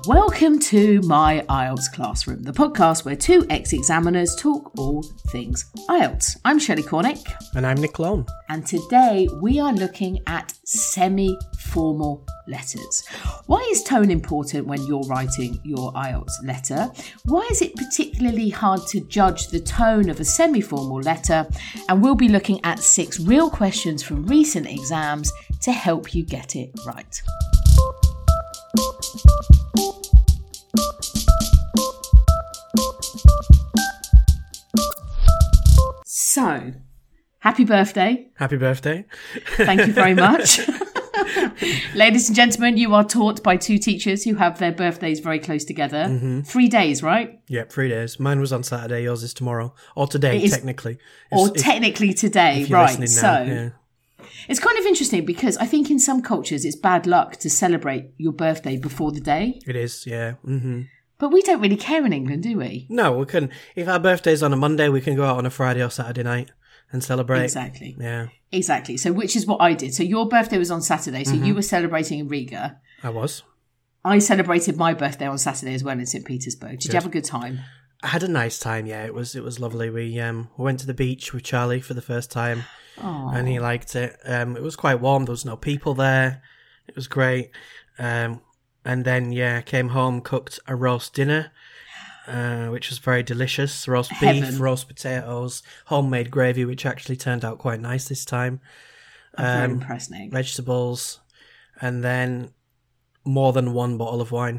Welcome to My IELTS Classroom, the podcast where two ex-examiners talk all things IELTS. I'm Shelley Cornick. And I'm Nick Lone. And today we are looking at semi-formal letters. Why is tone important when you're writing your IELTS letter? Why is it particularly hard to judge the tone of a semi-formal letter? And we'll be looking at 6 real questions from recent exams to help you get it right. So, happy birthday. Happy birthday. Thank you very much. Ladies and gentlemen, you are taught by 2 teachers who have their birthdays very close together. Mm-hmm. 3 days, right? Yep, 3 days. Mine was on Saturday, yours is tomorrow. Or today, technically. Technically today, if you're right. Now, so, yeah. It's kind of interesting because I think in some cultures it's bad luck to celebrate your birthday before the day. It is, yeah. Mm-hmm. But we don't really care in England, do we? No, we can. If our birthday's on a Monday, we can go out on a Friday or Saturday night and celebrate. Exactly. Yeah. Exactly. So which is what I did. So your birthday was on Saturday. So you were celebrating in Riga. I was. I celebrated my birthday on Saturday as well in St. Petersburg. Did you have a good time? I had a nice time, yeah. It was lovely. We went to the beach with Charlie for the first time. Aww. And he liked it. It was quite warm. There was no people there. It was great. And then, came home, cooked a roast dinner, which was very delicious. Roast beef, roast potatoes, homemade gravy, which actually turned out quite nice this time. I'm very impressed, Nick. Vegetables, and then more than 1 bottle of wine.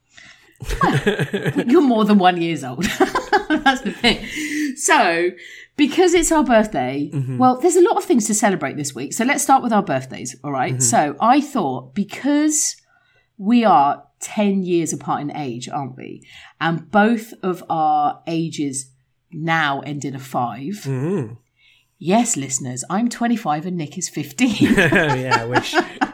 You're more than 1 year old. That's the thing. So, because it's our birthday, well, there's a lot of things to celebrate this week. So let's start with our birthdays, all right? So I thought because we are 10 years apart in age, aren't we? And both of our ages now end in a 5. Mm-hmm. Yes, listeners, I'm 25 and Nick is 15. Yeah, I wish.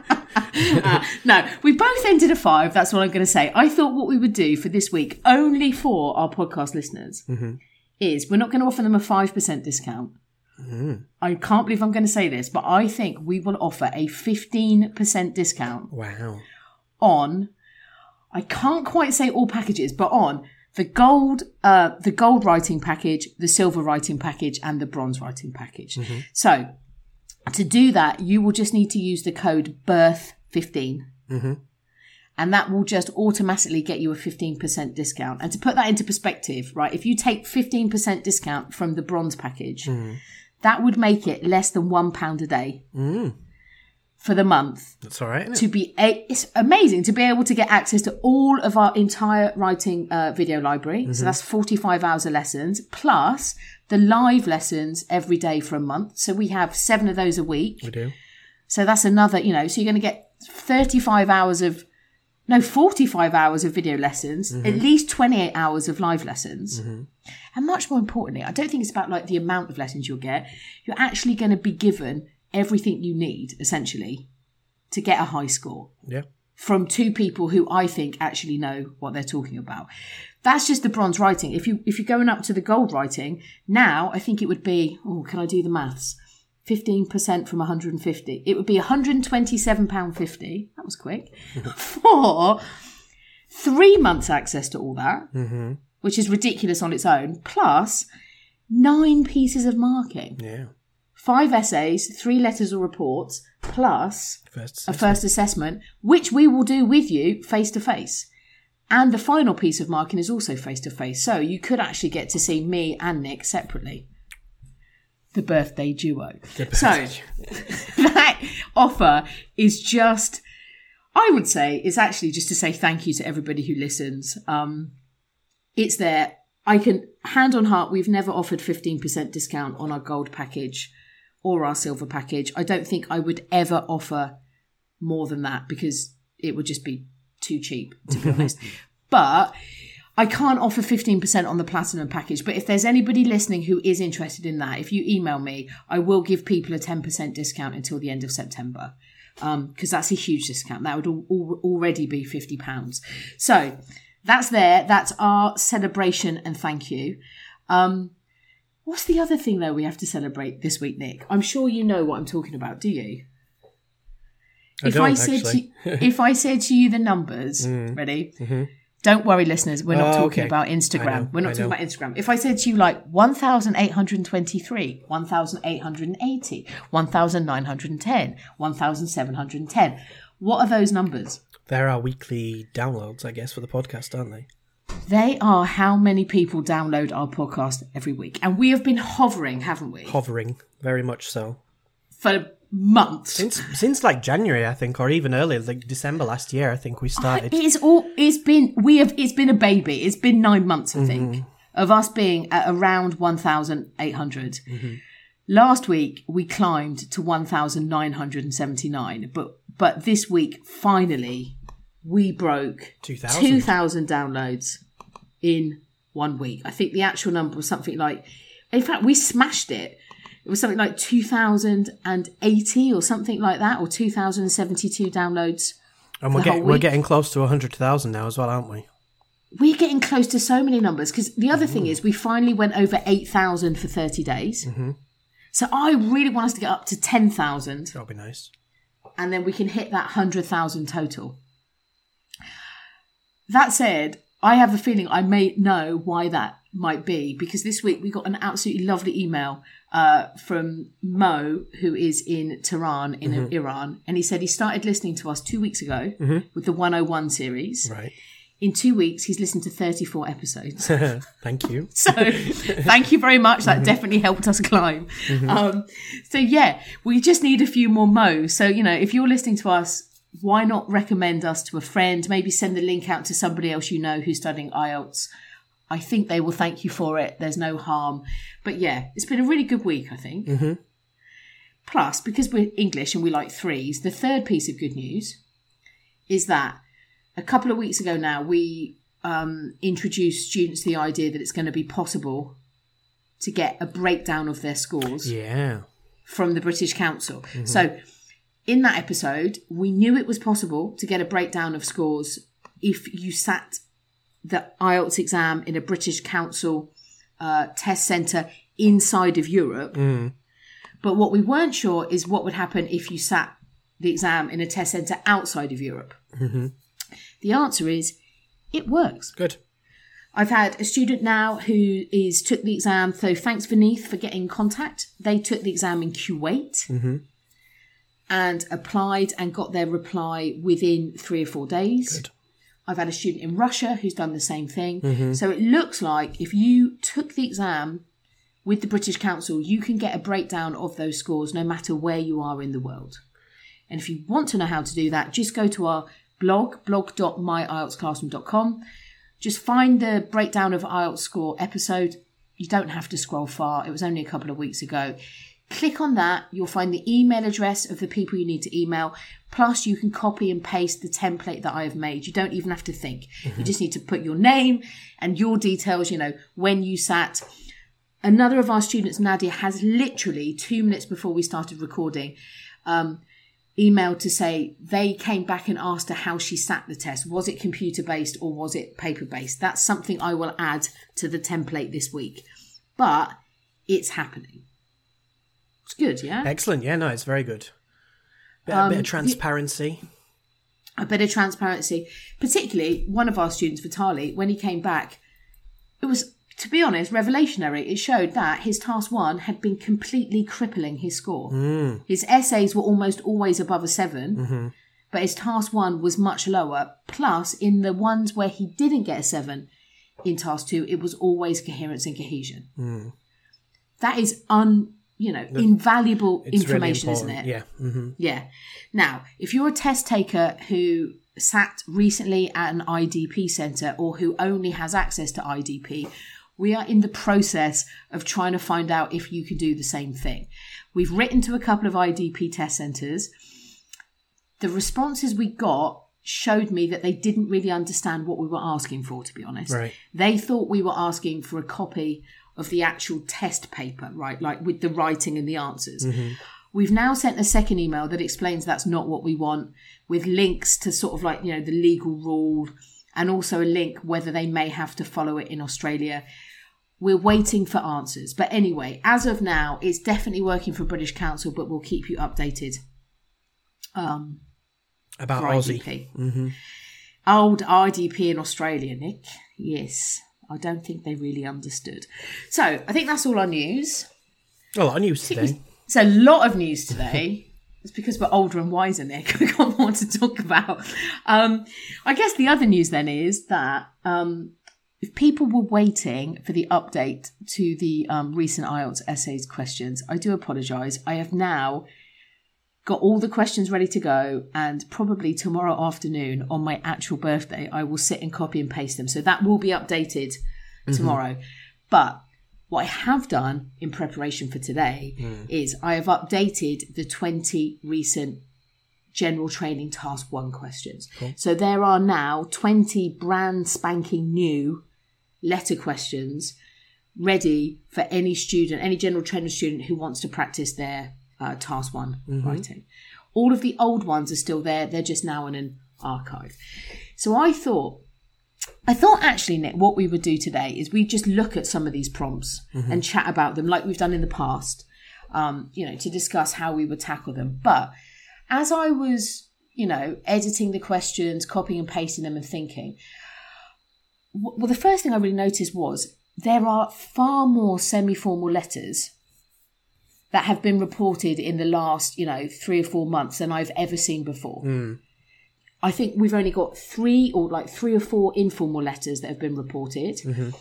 No, we both ended a 5. That's what I'm going to say. I thought what we would do for this week, only for our podcast listeners, is we're not going to offer them a 5% discount. Mm. I can't believe I'm going to say this, but I think we will offer a 15% discount. Wow. On, I can't quite say all packages, but on the gold writing package, the silver writing package, and the bronze writing package. Mm-hmm. So to do that, you will just need to use the code BIRTH15. Mm-hmm. And that will just automatically get you a 15% discount. And to put that into perspective, right, if you take 15% discount from the bronze package, that would make it less than £1 a day. For the month. That's all right, isn't it? It's amazing to be able to get access to all of our entire writing video library. Mm-hmm. So that's 45 hours of lessons, plus the live lessons every day for a month. So we have 7 of those a week. We do. So that's another, so you're going to get 45 hours of video lessons, at least 28 hours of live lessons. Mm-hmm. And much more importantly, I don't think it's about like the amount of lessons you'll get. You're actually going to be given everything you need, essentially, to get a high score. Yeah. From 2 people who I think actually know what they're talking about. That's just the bronze writing. If you're going up to the gold writing, now I think it would be, can I do the maths? 15% from 150. It would be £127.50. That was quick. For 3 months access to all that, which is ridiculous on its own, plus 9 pieces of marking. Yeah. 5 essays, 3 letters or reports, plus a first assessment, which we will do with you face-to-face. And the final piece of marking is also face-to-face. So you could actually get to see me and Nick separately. The birthday duo. So that offer is just, I would say, is actually just to say thank you to everybody who listens. It's there. I can, hand on heart, we've never offered 15% discount on our gold package or our silver package. I don't think I would ever offer more than that because it would just be too cheap, to be honest. But I can't offer 15% on the platinum package. But if there's anybody listening who is interested in that, if you email me, I will give people a 10% discount until the end of September. Because that's a huge discount. That would already be £50. So that's there. That's our celebration and thank you. What's the other thing, though, we have to celebrate this week, Nick? I'm sure you know what I'm talking about, do you? If I said to you the numbers, ready? Mm-hmm. Don't worry, listeners. We're not talking about Instagram. We're not talking about Instagram. If I said to you like 1,823, 1,880, 1,910, 1,710, what are those numbers? They're our weekly downloads, I guess, for the podcast, aren't they? They are how many people download our podcast every week. And we have been hovering, haven't we? Hovering, very much so. For months. Since like January, I think, or even earlier, like December last year, I think we started. It's been a baby. It's been 9 months, I think, of us being at around 1,800. Last week we climbed to 1,979, but this week finally we broke 2,000 downloads in 1 week. I think the actual number was something like, in fact, we smashed it. It was something like 2,080 or something like that, or 2,072 downloads. And we're getting close to 100,000 now as well, aren't we? We're getting close to so many numbers, because the other thing is we finally went over 8,000 for 30 days. So I really want us to get up to 10,000. That'll be nice. And then we can hit that 100,000 total. That said, I have a feeling I may know why that might be, because this week we got an absolutely lovely email from Mo, who is in Tehran in Iran, and he said he started listening to us 2 weeks ago with the 101 series. Right. In 2 weeks, he's listened to 34 episodes. Thank you. So thank you very much. That definitely helped us climb. So yeah, we just need a few more Mo's. So, you know, if you're listening to us, why not recommend us to a friend? Maybe send the link out to somebody else you know who's studying IELTS. I think they will thank you for it. There's no harm. But yeah, it's been a really good week, I think. Plus, because we're English and we like threes, the third piece of good news is that a couple of weeks ago now, we introduced students to the idea that it's going to be possible to get a breakdown of their scores from the British Council. So in that episode, we knew it was possible to get a breakdown of scores if you sat the IELTS exam in a British Council test centre inside of Europe. But what we weren't sure is what would happen if you sat the exam in a test centre outside of Europe. The answer is, it works. Good. I've had a student now who took the exam. So thanks, Vineeth, for getting in contact. They took the exam in Kuwait and applied and got their reply within 3 or 4 days. Good. I've had a student in Russia who's done the same thing. So it looks like if you took the exam with the British Council, you can get a breakdown of those scores no matter where you are in the world. And if you want to know how to do that, just go to our blog.myieltsclassroom.com. Just find the breakdown of IELTS score episode. You don't have to scroll far. It was only a couple of weeks ago. Click on that. You'll find the email address of the people you need to email. Plus, you can copy and paste the template that I have made. You don't even have to think. You just need to put your name and your details, you know, when you sat. Another of our students, Nadia, has literally 2 minutes before we started recording, emailed to say they came back and asked her how she sat the test. Was it computer-based or was it paper-based? That's something I will add to the template this week. But it's happening. It's good, yeah? Excellent. Yeah, no, it's very good. A bit of transparency. A bit of transparency. Particularly, one of our students, Vitali, when he came back, it was, to be honest, revelationary. It showed that his task 1 had been completely crippling his score. His essays were almost always above a 7, but his task 1 was much lower. Plus, in the ones where he didn't get a 7 in task 2, it was always coherence and cohesion. That is invaluable information, really isn't it? Yeah. Yeah. Now, if you're a test taker who sat recently at an IDP centre or who only has access to IDP, we are in the process of trying to find out if you can do the same thing. We've written to a couple of IDP test centres. The responses we got showed me that they didn't really understand what we were asking for, to be honest. Right. They thought we were asking for a copy of the actual test paper, right? Like with the writing and the answers. We've now sent a second email that explains that's not what we want, with links to sort of like, you know, the legal rule and also a link whether they may have to follow it in Australia. We're waiting for answers. But anyway, as of now, it's definitely working for British Council, but we'll keep you updated. About Aussie. Old IDP in Australia, Nick. Yes. I don't think they really understood. So, I think that's all our news. A lot of news today. It's a lot of news today. It's because we're older and wiser, Nick. We've got more to talk about. I guess the other news then is that if people were waiting for the update to the recent IELTS essays questions, I do apologise. I have now got all the questions ready to go, and probably tomorrow afternoon on my actual birthday, I will sit and copy and paste them. So that will be updated tomorrow. But what I have done in preparation for today is I have updated the 20 recent general training task 1 questions. Cool. So there are now 20 brand spanking new letter questions ready for any student, any general training student who wants to practice their task 1 writing. All of the old ones are still there. They're just now in an archive. So I thought actually, Nick, what we would do today is we just look at some of these prompts and chat about them like we've done in the past, to discuss how we would tackle them. But as I was, editing the questions, copying and pasting them and thinking, well, the first thing I really noticed was there are far more semi-formal letters that have been reported in the last, 3 or 4 months than I've ever seen before. I think we've only got 3 or 4 informal letters that have been reported.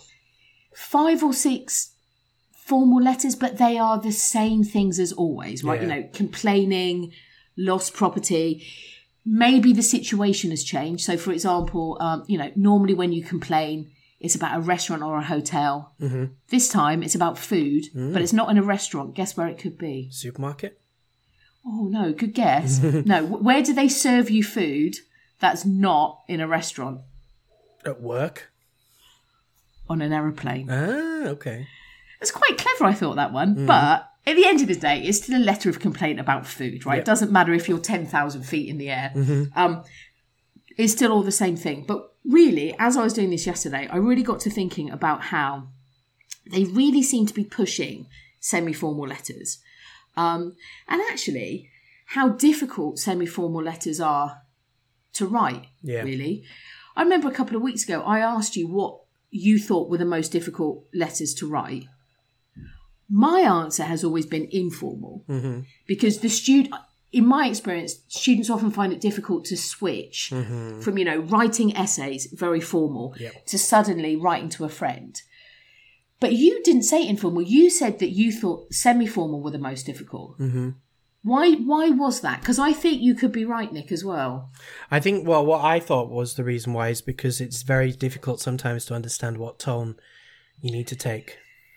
5 or 6 formal letters, but they are the same things as always, right? Yeah. Complaining, lost property. Maybe the situation has changed. So, for example, normally when you complain, it's about a restaurant or a hotel. This time it's about food, but it's not in a restaurant. Guess where it could be? Supermarket? Oh, no, good guess. No, where do they serve you food that's not in a restaurant? At work? On an aeroplane. Ah, okay. It's quite clever, I thought, that one. But at the end of the day, it's still a letter of complaint about food, right? Yep. It doesn't matter if you're 10,000 feet in the air. It's still all the same thing. But really, as I was doing this yesterday, I really got to thinking about how they really seem to be pushing semi-formal letters. And actually, how difficult semi-formal letters are to write, really. I remember a couple of weeks ago, I asked you what you thought were the most difficult letters to write. My answer has always been informal, because in my experience, students often find it difficult to switch from, writing essays, very formal, to suddenly writing to a friend. But you didn't say informal. You said that you thought semi-formal were the most difficult. Why was that? Because I think you could be right, Nick, as well. I think, what I thought was the reason why is because it's very difficult sometimes to understand what tone you need to take.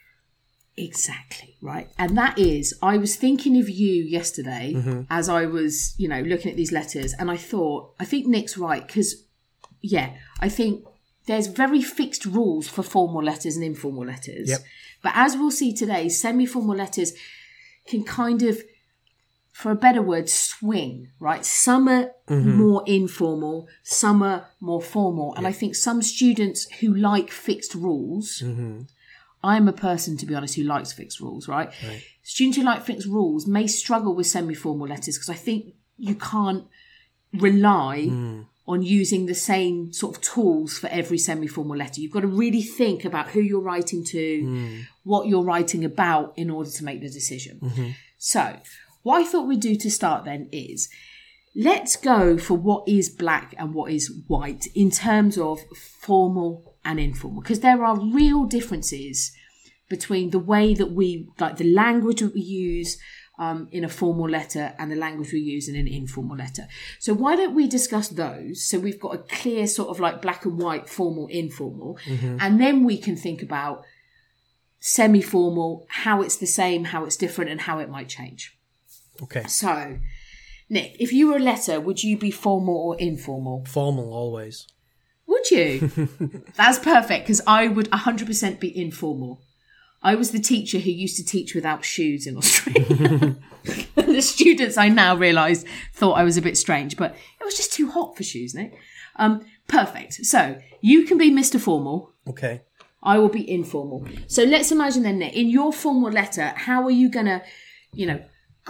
Exactly, right. And that is, I was thinking of you yesterday as I was, looking at these letters, and I think Nick's right, because, I think there's very fixed rules for formal letters and informal letters. Yep. But as we'll see today, semi-formal letters can kind of, for a better word, swing, right? Some are more informal, some are more formal. And I think some students who like fixed rules... I'm a person, to be honest, who likes fixed rules, right? Students who like fixed rules may struggle with semi-formal letters because I think you can't rely on using the same sort of tools for every semi-formal letter. You've got to really think about who you're writing to, what you're writing about in order to make the decision. So what I thought we'd do to start then is let's go for what is black and what is white in terms of formal and informal, because there are real differences between the way that we, like the language that we use in a formal letter and the language we use in an informal letter. So why don't we discuss those? So we've got a clear sort of like black and white, formal, informal, and then we can think about semi-formal, how it's the same, how it's different, and how it might change. Okay. So, Nick, if you were a letter, would you be formal or informal? Formal, always. Would you? That's perfect, because I would 100% be informal. I was the teacher who used to teach without shoes in Australia. The students, I now realise, thought I was a bit strange, but it was just too hot for shoes, Nick. Perfect. So you can be Mr. Formal. Okay. I will be informal. So let's imagine then, Nick, in your formal letter, how are you going to,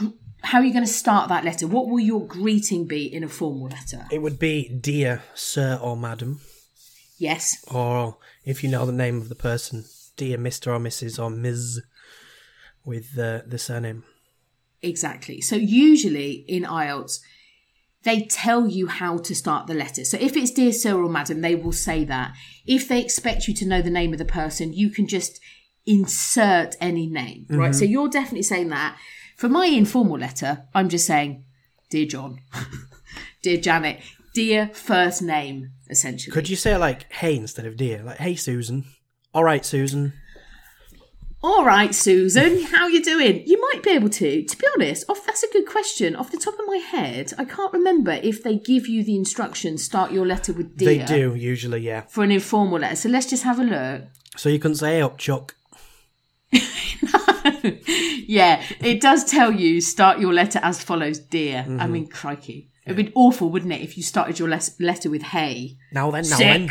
how are you going to start that letter? What will your greeting be in a formal letter? It would be dear sir or madam. Yes. Or if you know the name of the person, dear Mr. or Mrs. or Ms. with the surname. Exactly. So usually in IELTS, they tell you how to start the letter. So if it's dear sir or madam, they will say that. If they expect you to know the name of the person, you can just insert any name, right? Mm-hmm. So you're definitely saying that. For my informal letter, I'm just saying, dear John, dear Janet, dear first name, essentially. Could you say like, hey, instead of dear? Like, hey, Susan. All right, Susan. All right, Susan, how you doing? You might be able to. To be honest, that's a good question. Off the top of my head, I can't remember if they give you the instructions, start your letter with dear. They do, usually, yeah. For an informal letter. So let's just have a look. So you can say, hey up, Chuck. Yeah, it does tell you, start your letter as follows, dear. Mm-hmm. I mean, crikey. Yeah. It'd be awful, wouldn't it, if you started your letter with hey. Now then.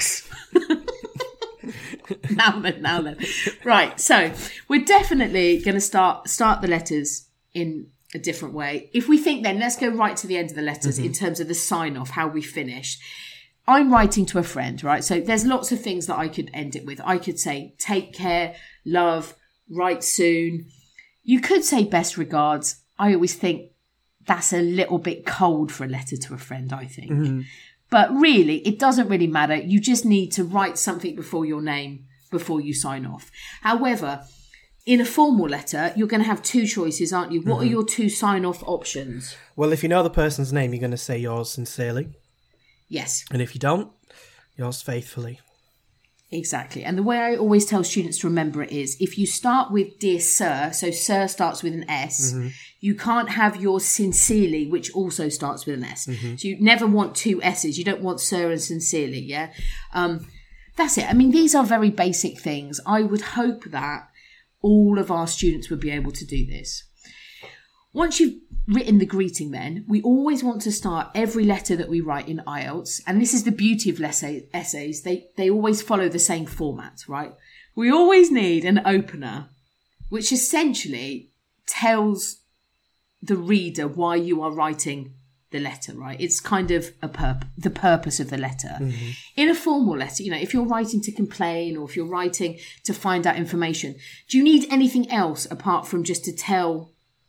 Now then. Right, so we're definitely going to start the letters in a different way. If we think then, let's go right to the end of the letters in terms of the sign-off, how we finish. I'm writing to a friend, right? So there's lots of things that I could end it with. I could say, take care, love, write soon. You could say best regards. I always think that's a little bit cold for a letter to a friend, I think. Mm-hmm. But really, it doesn't really matter. You just need to write something before your name before you sign off. However, in a formal letter, you're going to have two choices, aren't you? What are your two sign-off options? Well, if you know the person's name, you're going to say yours sincerely. Yes. And if you don't, yours faithfully. Exactly. And the way I always tell students to remember it is, if you start with dear sir, so sir starts with an S, you can't have yours sincerely, which also starts with an S. So you never want two S's. You don't want sir and sincerely, yeah? That's it. I mean, these are very basic things. I would hope that all of our students would be able to do this. Once you've written the greeting then, we always want to start every letter that we write in IELTS, and this is the beauty of essays, they always follow the same format, right? We always need an opener, which essentially tells the reader why you are writing the letter, right? It's kind of the purpose of the letter. In a formal letter, if you're writing to complain or if you're writing to find out information, do you need anything else apart from just to tell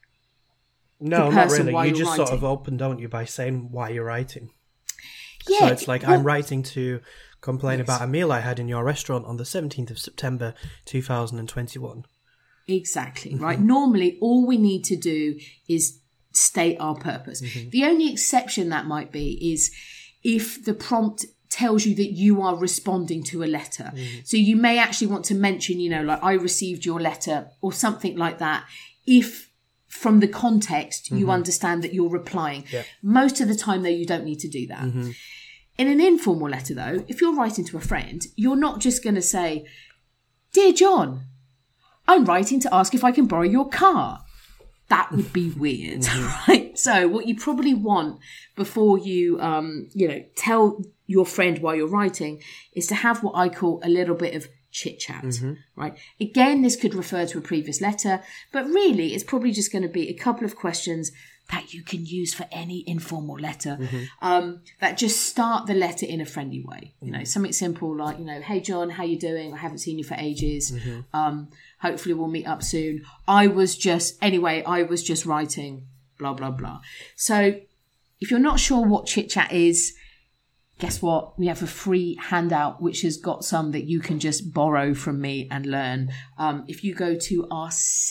No, not really. You just sort of open, don't you, by saying why you're writing. Yeah. So it's like, I'm writing to complain about a meal I had in your restaurant on the 17th of September 2021. Exactly, right? Normally, all we need to do is state our purpose. The only exception that might be is if the prompt tells you that you are responding to a letter. So you may actually want to mention, like, I received your letter or something like that, if from the context you understand that you're replying. Most of the time, though, you don't need to do that. In an informal letter, though, if you're writing to a friend, you're not just going to say, Dear John, I'm writing to ask if I can borrow your car. That would be weird, right? So what you probably want before you, tell your friend why you're writing is to have what I call a little bit of chit-chat, right? Again, this could refer to a previous letter, but really it's probably just going to be a couple of questions that you can use for any informal letter that just start the letter in a friendly way. Something simple like, hey John, how you doing? I haven't seen you for ages. Hopefully we'll meet up soon. I was just writing, blah, blah, blah. So if you're not sure what chit-chat is, guess what? We have a free handout which has got some that you can just borrow from me and learn. If you go to go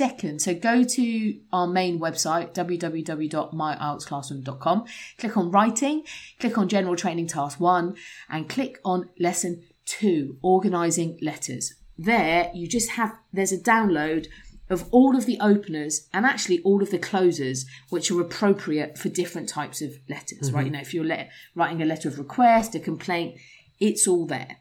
to our main website, www.myieltsclassroom.com, click on writing, click on general training task 1, and click on lesson 2, organising letters. There, there's a download of all of the openers and actually all of the closers, which are appropriate for different types of letters, right? If you're writing a letter of request, a complaint, it's all there.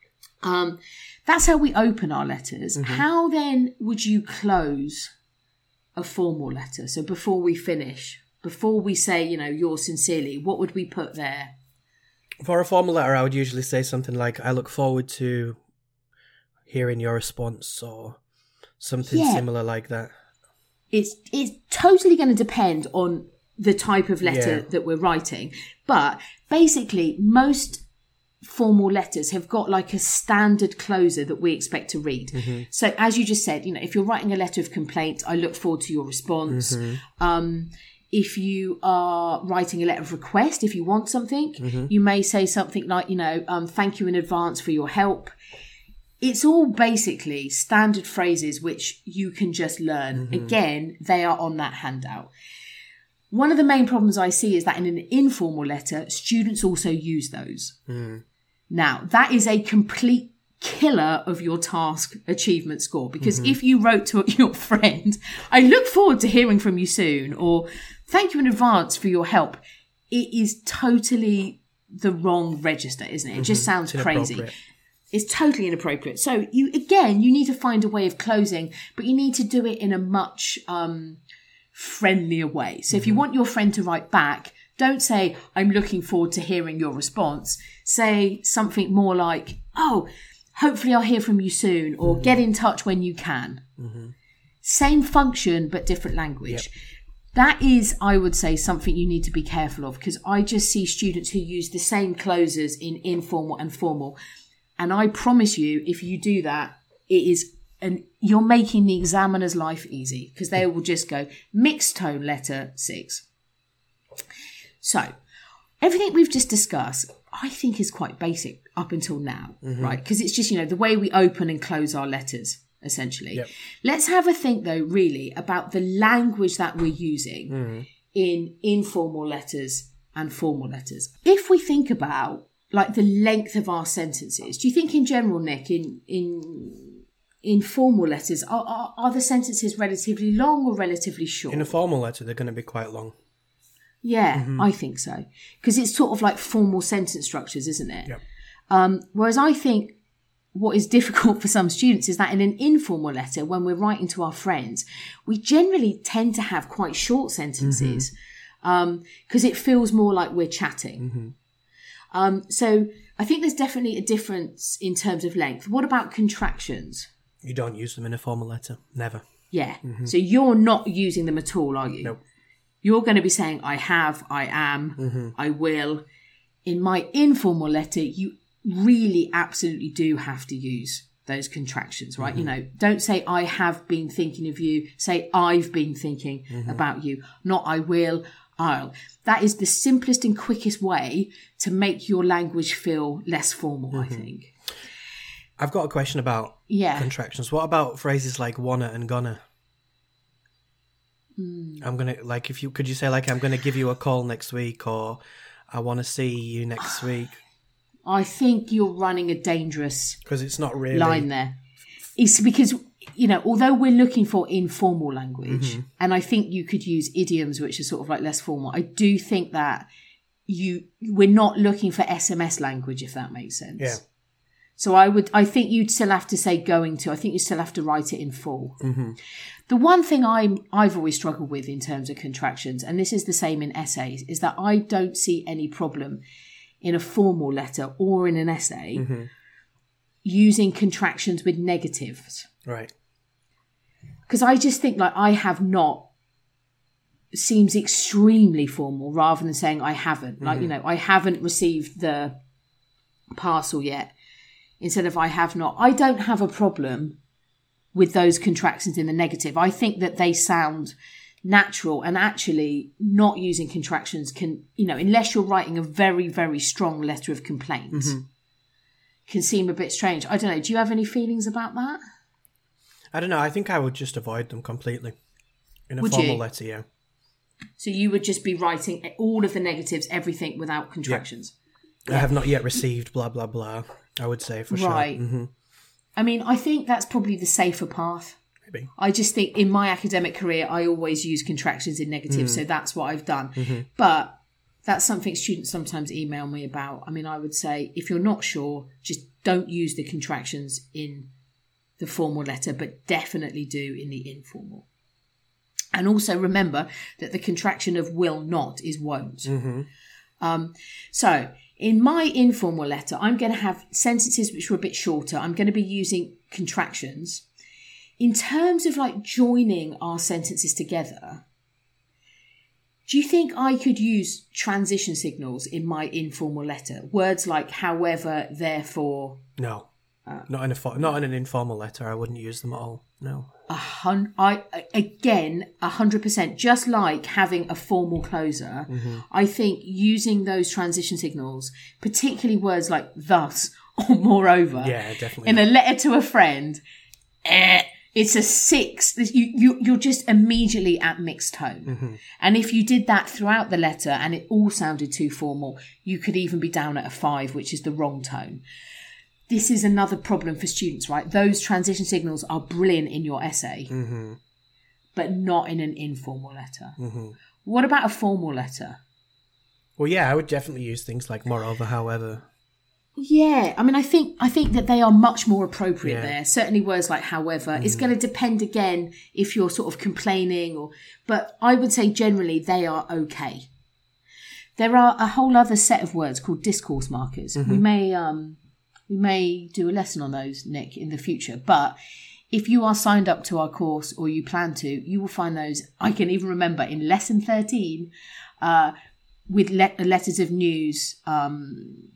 That's how we open our letters. How then would you close a formal letter? So before we finish, before we say, yours sincerely, what would we put there? For a formal letter, I would usually say something like, I look forward to hearing your response, or something similar like that. it's totally going to depend on the type of letter that we're writing. But basically, most formal letters have got like a standard closer that we expect to read. So as you just said, you know, if you're writing a letter of complaint, I look forward to your response. If you are writing a letter of request, if you want something, you may say something like, you know, thank you in advance for your help. It's all basically standard phrases which you can just learn. Again, they are on that handout. One of the main problems I see is that in an informal letter, students also use those. Now, that is a complete killer of your task achievement score, because if you wrote to your friend, I look forward to hearing from you soon, or thank you in advance for your help, it is totally the wrong register, isn't it? It just sounds crazy. It's totally inappropriate. So you need to find a way of closing, but you need to do it in a much friendlier way. So if you want your friend to write back, don't say, I'm looking forward to hearing your response. Say something more like, oh, hopefully I'll hear from you soon, or get in touch when you can. Same function, but different language. That is, I would say, something you need to be careful of, because I just see students who use the same closers in informal and formal. And I promise you, if you do that, you're making the examiner's life easy, because they will just go mixed tone letter 6. So everything we've just discussed, I think, is quite basic up until now, right? Because it's just, you know, the way we open and close our letters, essentially. Let's have a think, though, really, about the language that we're using in informal letters and formal letters. If we think about, like, the length of our sentences, do you think in general, Nick, in formal letters, are the sentences relatively long or relatively short? In a formal letter, they're going to be quite long. Yeah, I think so. Because it's sort of like formal sentence structures, isn't it? Whereas I think what is difficult for some students is that in an informal letter, when we're writing to our friends, we generally tend to have quite short sentences because it feels more like we're chatting. So I think there's definitely a difference in terms of length. What about contractions? You don't use them in a formal letter. Never. Yeah. So you're not using them at all, are you? Nope. You're going to be saying, I have, I am, I will. In my informal letter, you really absolutely do have to use those contractions, right? You know, don't say, I have been thinking of you. Say, I've been thinking about you. Not I will, I'll. That is the simplest and quickest way to make your language feel less formal, I think. I've got a question about contractions. What about phrases like wanna and gonna? I'm gonna, like, could you say, like, I'm gonna give you a call next week, or I want to see you next week? I think you're running a dangerous because it's not really line there. It's because, you know, although we're looking for informal language, and I think you could use idioms which are sort of like less formal, I do think that we're not looking for SMS language, if that makes sense. Yeah. So I think you'd still have to say going to. I think you still have to write it in full. The one thing I've always struggled with in terms of contractions, and this is the same in essays, is that I don't see any problem in a formal letter or in an essay using contractions with negatives. Right. Because I just think, like, I have not seems extremely formal rather than saying I haven't. Like, you know, I haven't received the parcel yet. Instead of I have not. I don't have a problem with those contractions in the negative. I think that they sound natural, and actually not using contractions can, you know, unless you're writing a very, very strong letter of complaint, can seem a bit strange. I don't know. Do you have any feelings about that? I don't know. I think I would just avoid them completely in a formal letter, yeah. So you would just be writing all of the negatives, everything without contractions? Yeah. I have not yet received blah, blah, blah, I would say, for sure. Right. I mean, I think that's probably the safer path. Maybe. I just think in my academic career, I always use contractions in negative, so that's what I've done. But that's something students sometimes email me about. I mean, I would say, if you're not sure, just don't use the contractions in the formal letter, but definitely do in the informal. And also remember that the contraction of will not is won't. So in my informal letter, I'm going to have sentences which are a bit shorter. I'm going to be using contractions. in terms of like joining our sentences together, do you think I could use transition signals in my informal letter? Words like however, therefore. No, not in an informal letter. I wouldn't use them at all. No. 100%. Just like having a formal closer, I think using those transition signals, particularly words like thus or moreover, yeah, definitely. In a letter to a friend, it's a 6. You're just immediately at mixed tone. And if you did that throughout the letter and it all sounded too formal, you could even be down at a 5, which is the wrong tone. This is another problem for students, right? Those transition signals are brilliant in your essay, but not in an informal letter. What about a formal letter? Well, yeah, I would definitely use things like moreover, however. Yeah, I mean, I think that they are much more appropriate there. Certainly words like however. It's going to depend, again, if you're sort of complaining but I would say generally they are okay. There are a whole other set of words called discourse markers. We may do a lesson on those, Nick, in the future. But if you are signed up to our course or you plan to, you will find those. I can even remember in lesson 13 with letters of news and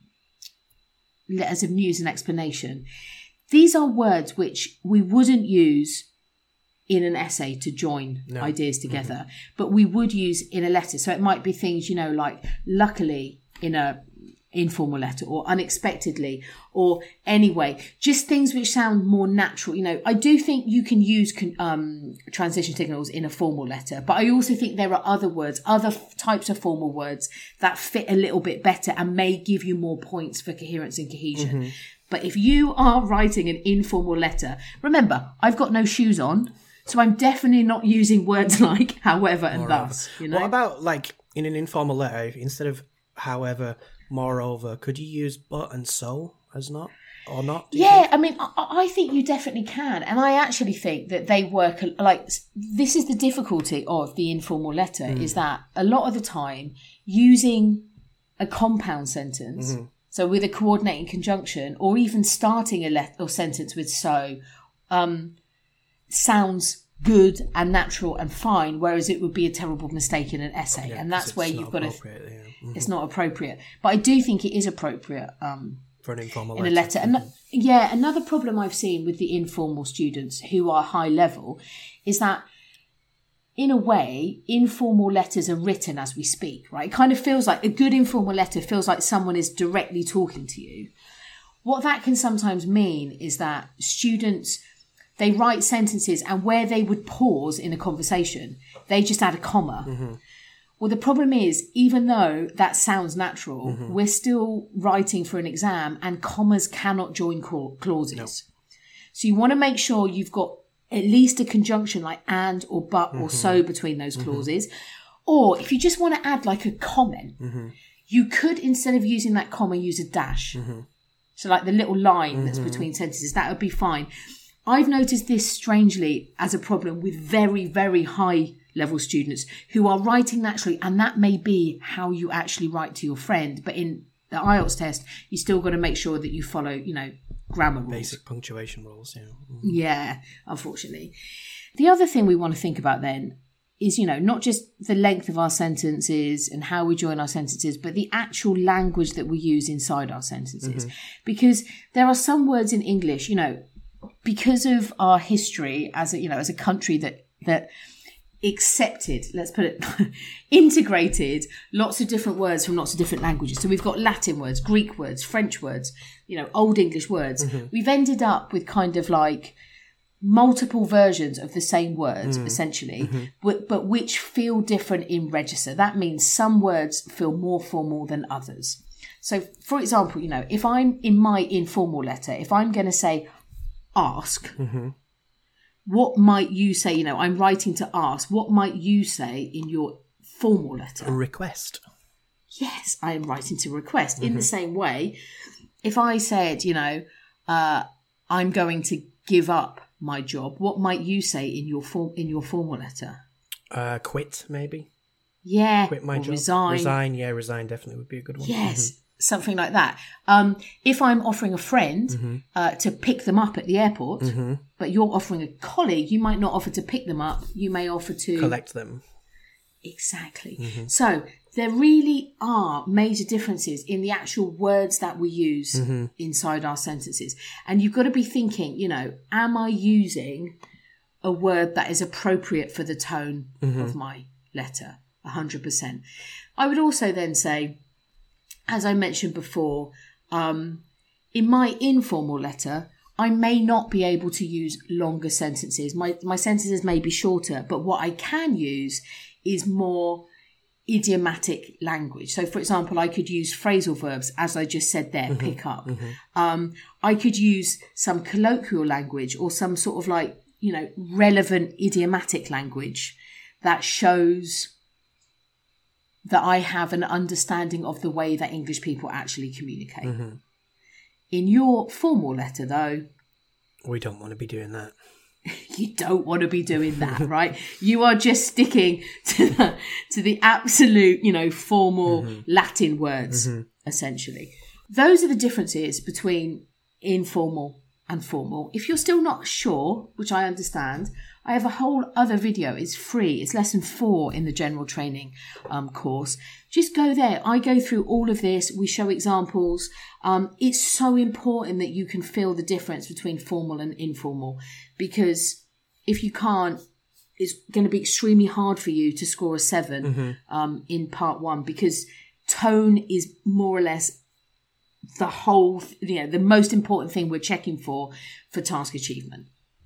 explanation. These are words which we wouldn't use in an essay to join ideas together, but we would use in a letter. So it might be things, like luckily in a informal letter, or unexpectedly, or anyway, just things which sound more natural. I do think you can use transition signals in a formal letter, but I also think there are other words, other types of formal words that fit a little bit better and may give you more points for coherence and cohesion. But if you are writing an informal letter, remember, I've got no shoes on, so I'm definitely not using words like however and thus. What about like in an informal letter, instead of however, moreover, could you use but and so as not? Or not? Yeah, I mean, I think you definitely can. And I actually think that they work, like, this is the difficulty of the informal letter, is that a lot of the time using a compound sentence, so with a coordinating conjunction, or even starting a sentence with so, sounds good and natural and fine, whereas it would be a terrible mistake in an essay. And that's where you've got to... It's not appropriate. But I do think it is appropriate for an informal in a letter. And another problem I've seen with the informal students who are high level is that, in a way, informal letters are written as we speak, right? It kind of feels like a good informal letter feels like someone is directly talking to you. What that can sometimes mean is that students, they write sentences and where they would pause in a conversation, they just add a comma. Well, the problem is, even though that sounds natural, we're still writing for an exam and commas cannot join clauses. No. So you want to make sure you've got at least a conjunction like and or but or so between those clauses. Or if you just want to add like a comment, you could, instead of using that comma, use a dash. So like the little line that's between sentences, that would be fine. I've noticed this strangely as a problem with very, very high level students who are writing naturally, and that may be how you actually write to your friend. But in the IELTS test, you still got to make sure that you follow, grammar rules. Basic punctuation rules, Yeah, unfortunately. The other thing we want to think about then is, not just the length of our sentences and how we join our sentences, but the actual language that we use inside our sentences. Because there are some words in English, because of our history as a country that accepted, let's put it, integrated lots of different words from lots of different languages. So we've got Latin words, Greek words, French words, Old English words. We've ended up with kind of like multiple versions of the same words, essentially, but which feel different in register. That means some words feel more formal than others. So, for example, if I'm in my informal letter, if I'm going to say ask, what might you say? I'm writing to ask. What might you say in your formal letter? A request. Yes, I am writing to request. In the same way, if I said, I'm going to give up my job, what might you say in your formal letter? Quit, maybe. Yeah. Quit my job. Resign. Resign, yeah, resign definitely would be a good one. Yes. something like that. If I'm offering a friend to pick them up at the airport, but you're offering a colleague, you might not offer to pick them up. You may offer to collect them. Exactly. So there really are major differences in the actual words that we use inside our sentences. And you've got to be thinking, am I using a word that is appropriate for the tone of my letter? 100%. I would also then say, as I mentioned before, in my informal letter, I may not be able to use longer sentences. My sentences may be shorter, but what I can use is more idiomatic language. So, for example, I could use phrasal verbs, as I just said there, pick up. I could use some colloquial language or some sort of relevant idiomatic language that shows that I have an understanding of the way that English people actually communicate. In your formal letter, though... We don't want to be doing that. You don't want to be doing that, right? You are just sticking to the absolute, formal Latin words, essentially. Those are the differences between informal and formal. If you're still not sure, which I understand, I have a whole other video. It's free. It's lesson 4 in the general training course. Just go there. I go through all of this. We show examples. It's so important that you can feel the difference between formal and informal, because if you can't, it's going to be extremely hard for you to score a 7 in part 1, because tone is more or less the whole, the most important thing we're checking for task achievement.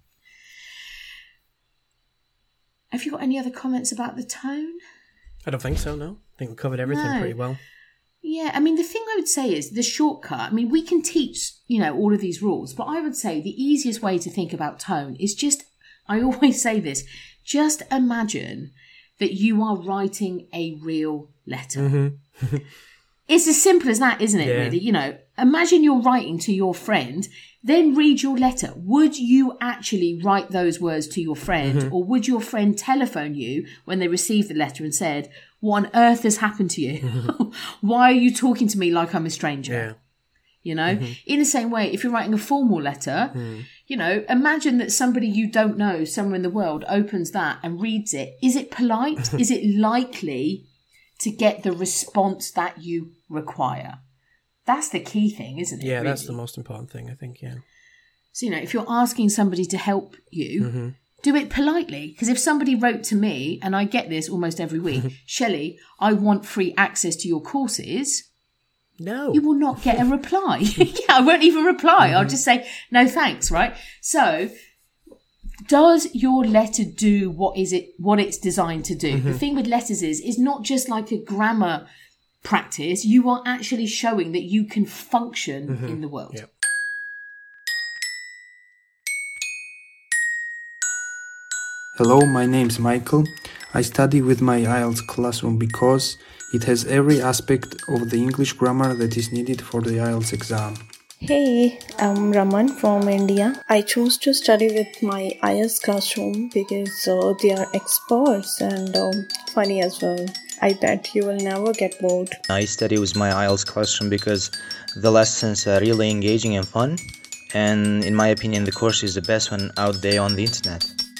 Have you got any other comments about the tone? I don't think so, no. I think we covered everything pretty well. Yeah, I mean, the thing I would say is the shortcut. I mean, we can teach, all of these rules, but I would say the easiest way to think about tone is just, I always say this, just imagine that you are writing a real letter. It's as simple as that, isn't it, really? Imagine you're writing to your friend, then read your letter. Would you actually write those words to your friend, or would your friend telephone you when they received the letter and said, what on earth has happened to you? Why are you talking to me like I'm a stranger? In the same way, if you're writing a formal letter, imagine that somebody you don't know somewhere in the world opens that and reads it. Is it polite? Is it likely to get the response that you require? That's the key thing, isn't it? Yeah, really? That's the most important thing, I think, yeah. So, if you're asking somebody to help you, do it politely. Because if somebody wrote to me, and I get this almost every week, Shelley, I want free access to your courses. No. You will not get a reply. I won't even reply. I'll just say, no thanks, right? So, does your letter do what it's designed to do? The thing with letters is not just like a grammar practice. You are actually showing that you can function in the world. Yep. Hello, my name's Michael. I study with my IELTS classroom because it has every aspect of the English grammar that is needed for the IELTS exam. Hey, I'm Raman from India. I chose to study with my IELTS classroom because they are experts and funny as well. I bet you will never get bored. I study with my IELTS classroom because the lessons are really engaging and fun. And in my opinion, the course is the best one out there on the internet.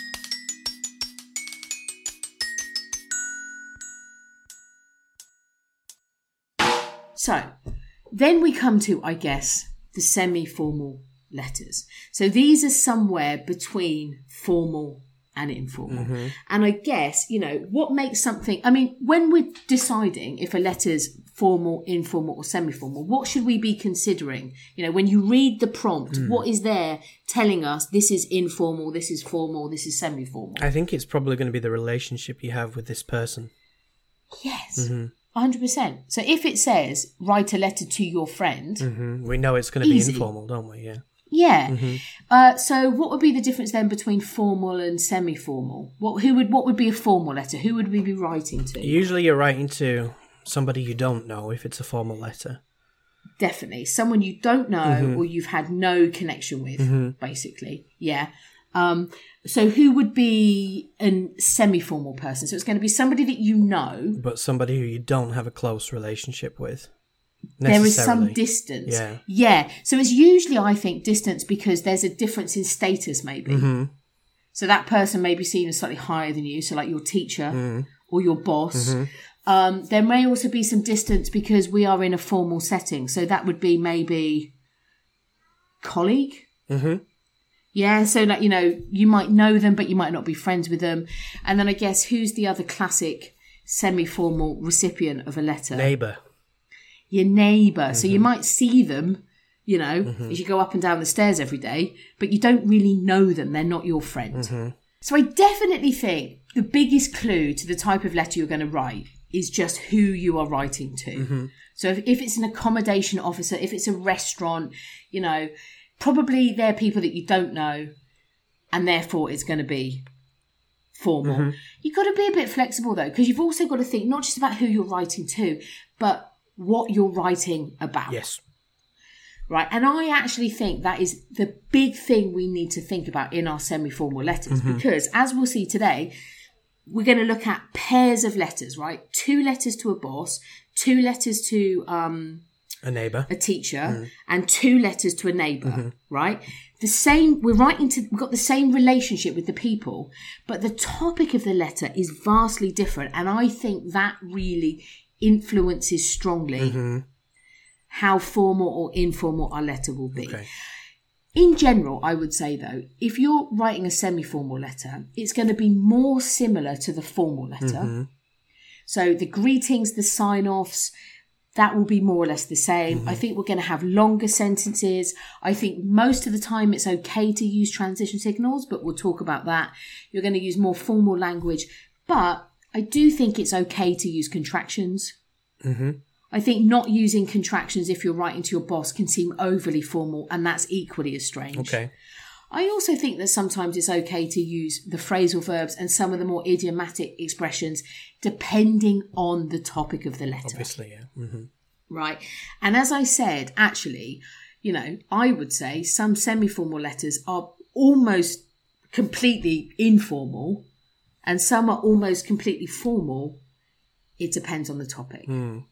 So, then we come to, I guess, the semi-formal letters. So these are somewhere between formal and informal. And I guess, what makes something... I mean, when we're deciding if a letter's formal, informal or semi-formal, what should we be considering? When you read the prompt, what is there telling us this is informal, this is formal, this is semi-formal? I think it's probably going to be the relationship you have with this person. Yes. 100%. So if it says, write a letter to your friend... We know it's going to be informal, don't we? Yeah. Yeah. So what would be the difference then between formal and semi-formal? What would be a formal letter? Who would we be writing to? Usually you're writing to somebody you don't know if it's a formal letter. Definitely. Someone you don't know or you've had no connection with, basically. Yeah. So who would be a semi-formal person? So it's going to be somebody that you know. But somebody who you don't have a close relationship with. there is some distance. Yeah. So it's usually, I think, distance because there's a difference in status maybe. Mm-hmm. So that person may be seen as slightly higher than you, so like your teacher or your boss. Mm-hmm. There may also be some distance because we are in a formal setting. So that would be maybe colleague. Mm-hmm. Yeah, so like, you know, you might know them, but you might not be friends with them. And then I guess who's the other classic semi-formal recipient of a letter? Neighbour. Your neighbour. So you might see them, you know, as you go up and down the stairs every day, but you don't really know them. They're not your friend. So I definitely think the biggest clue to the type of letter you're going to write is just who you are writing to. So if it's an accommodation officer, if it's a restaurant, you know, probably they're people that you don't know, and therefore it's going to be formal. You've got to be a bit flexible, though, because you've also got to think not just about who you're writing to, but what you're writing about. Yes. Right. And I actually think that is the big thing we need to think about in our semi-formal letters, because as we'll see today, we're going to look at pairs of letters, right? 2 letters to a boss, 2 letters to a neighbour, a teacher, and 2 letters to a neighbour, right? The same, we've got the same relationship with the people, but the topic of the letter is vastly different. And I think that really influences strongly how formal or informal our letter will be. Okay. In general, I would say, though, if you're writing a semi-formal letter, it's going to be more similar to the formal letter. So the greetings, the sign-offs, that will be more or less the same. I think we're going to have longer sentences. I think most of the time it's okay to use transition signals, but we'll talk about that. You're going to use more formal language. But I do think it's okay to use contractions. I think not using contractions if you're writing to your boss can seem overly formal, and that's equally as strange. Okay. I also think that sometimes it's okay to use the phrasal verbs and some of the more idiomatic expressions depending on the topic of the letter. Obviously, yeah. Right. And as I said, actually, you know, I would say some semi-formal letters are almost completely informal and some are almost completely formal. It depends on the topic.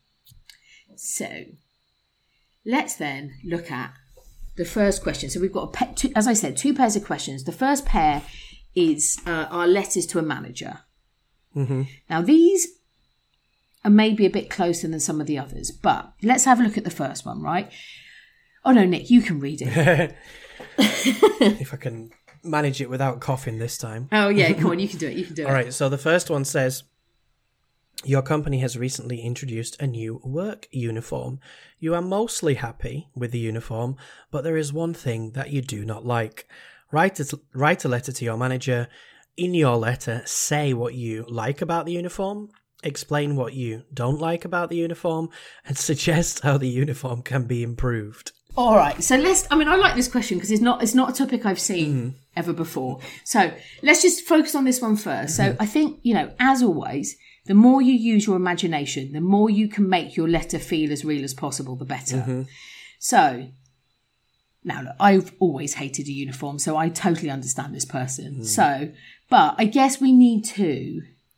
So let's then look at the first question. So we've got, as I said, 2 pairs of questions. The first pair is our letters to a manager. Now, these are maybe a bit closer than some of the others, but let's have a look at the first one, right? Oh, no, Nick, you can read it. If I can manage it without coughing this time. Oh, yeah, come on, you can do it. You can do it. All right, so the first one says, your company has recently introduced a new work uniform. You are mostly happy with the uniform, but there is one thing that you do not like. Write a letter to your manager. In your letter, say what you like about the uniform, explain what you don't like about the uniform, and suggest how the uniform can be improved. All right, so I like this question because it's not a topic I've seen ever before. So let's just focus on this one first. So I think, you know, as always, the more you use your imagination, the more you can make your letter feel as real as possible, the better. So, now look, I've always hated a uniform, so I totally understand this person. So, but I guess we need to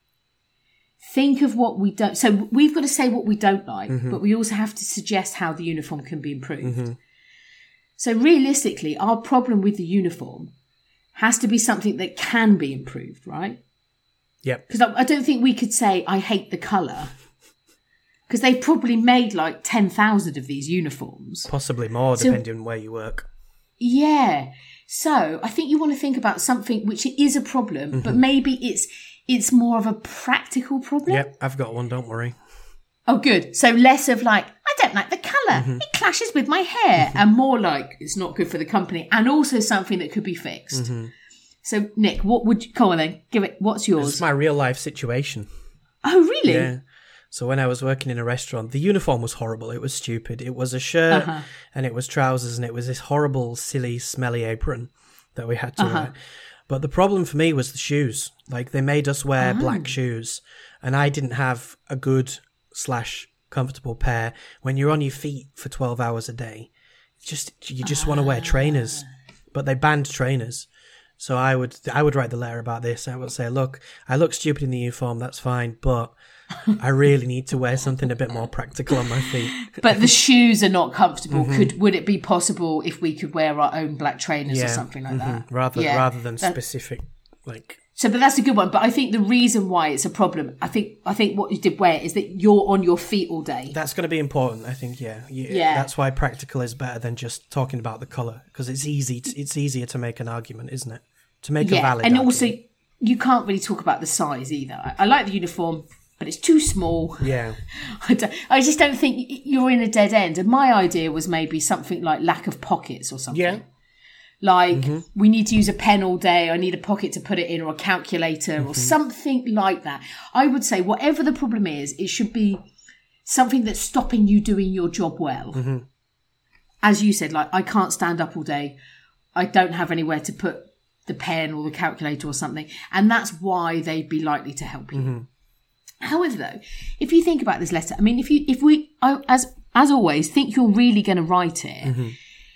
think of what we don't... So we've got to say what we don't like, but we also have to suggest how the uniform can be improved. So realistically, our problem with the uniform has to be something that can be improved, right? Yep. Because I don't think we could say, I hate the colour. Because they probably made like 10,000 of these uniforms. Possibly more, depending on where you work. Yeah. So I think you want to think about something which is a problem, but maybe it's more of a practical problem. Yep, I've got one, don't worry. Oh, good. So less of like, I don't like the colour. It clashes with my hair. And more like, it's not good for the company. And also something that could be fixed. So, Nick, what would you... Come on then, give it... What's yours? It's my real-life situation. Oh, really? Yeah. So when I was working in a restaurant, the uniform was horrible. It was stupid. It was a shirt and it was trousers and it was this horrible, silly, smelly apron that we had to wear. But the problem for me was the shoes. Like, they made us wear black shoes and I didn't have a good / comfortable pair. When you're on your feet for 12 hours a day, you just want to wear trainers. But they banned trainers. So I would write the letter about this. I would say, look, I look stupid in the uniform, that's fine, but I really need to wear something a bit more practical on my feet. But the shoes are not comfortable. Would it be possible if we could wear our own black trainers or something like that? Rather than specific, like... So, but that's a good one. But I think the reason why it's a problem, I think what you did wear is that you're on your feet all day. That's going to be important, I think. Yeah. That's why practical is better than just talking about the colour, because it's easier to make an argument, isn't it? To make a valid and argument. Also you can't really talk about the size either. I like the uniform, but it's too small. Yeah. I just don't think you're in a dead end. And my idea was maybe something like lack of pockets or something. Yeah. Like, we need to use a pen all day, I need a pocket to put it in, or a calculator, or something like that. I would say, whatever the problem is, it should be something that's stopping you doing your job well. As you said, like, I can't stand up all day. I don't have anywhere to put the pen or the calculator or something. And that's why they'd be likely to help you. However, though, if you think about this letter, I mean, if we, as always, think you're really going to write it,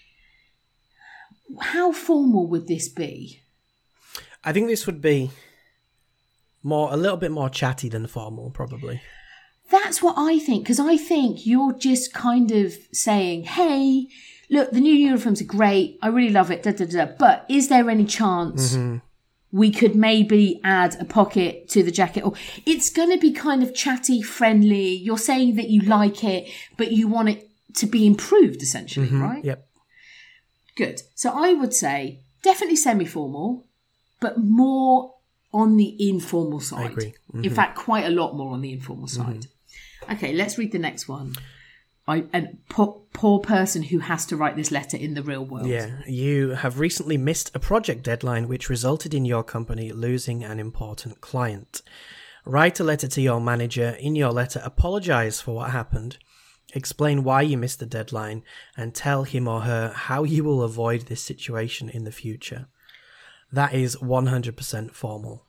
how formal would this be? I think this would be a little bit more chatty than formal, probably. That's what I think, because I think you're just kind of saying, hey, look, the new uniforms are great, I really love it, but is there any chance we could maybe add a pocket to the jacket? Or it's going to be kind of chatty, friendly. You're saying that you like it, but you want it to be improved, essentially, right? Yep. Good. So I would say definitely semi-formal, but more on the informal side. I agree. In fact, quite a lot more on the informal side. Okay, let's read the next one. Poor person who has to write this letter in the real world. Yeah, you have recently missed a project deadline which resulted in your company losing an important client. Write a letter to your manager. In your letter, apologise for what happened. Explain why you missed the deadline and tell him or her how you will avoid this situation in the future. That is 100% formal.